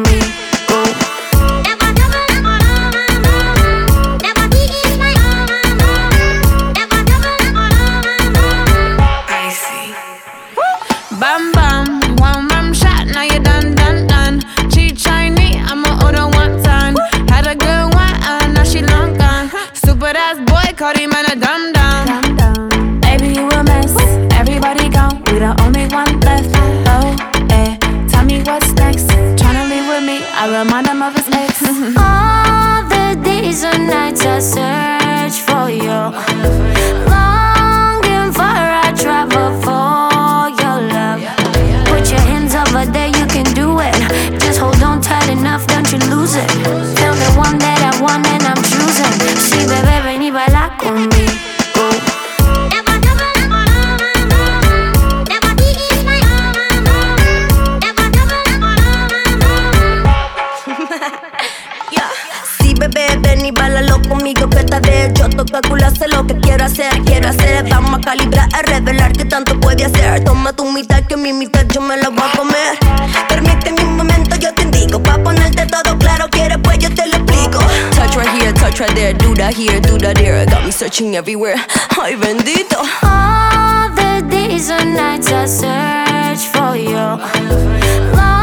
conmigo. Bam bam, one rum shot, now you done, done, done. Cheat Chinese, I'ma order one time. Had a good one, now she long gone. Stupid ass boy, caught him in a dumb dumb. Baby, you a mess, everybody gone, we the only one left. Oh, eh, tell me what's next. Tryna leave with me, I remind him of his ex. All the days and nights I search for you, longing for I travel for your love. Put your hands over there, you can do it. Just hold on tight enough, don't you lose it. Feel the one that I want and I'm choosing. Sí, bebé, ven y baila conmigo. Sí, bebé, ven y bailalo conmigo que esta vez yo toco el culo, sé lo que quiero hacer. Vamos a calibrar, a revelar qué tanto puede hacer. Toma tu mitad, que mi mitad yo me la voy a comer. Permíteme un momento, yo te indico. Pa' ponerte todo claro, quieres pues yo te lo explico. Touch right here, touch right there. Do that here, do that there. Got me searching everywhere. Ay, bendito. All the days and nights I search for you.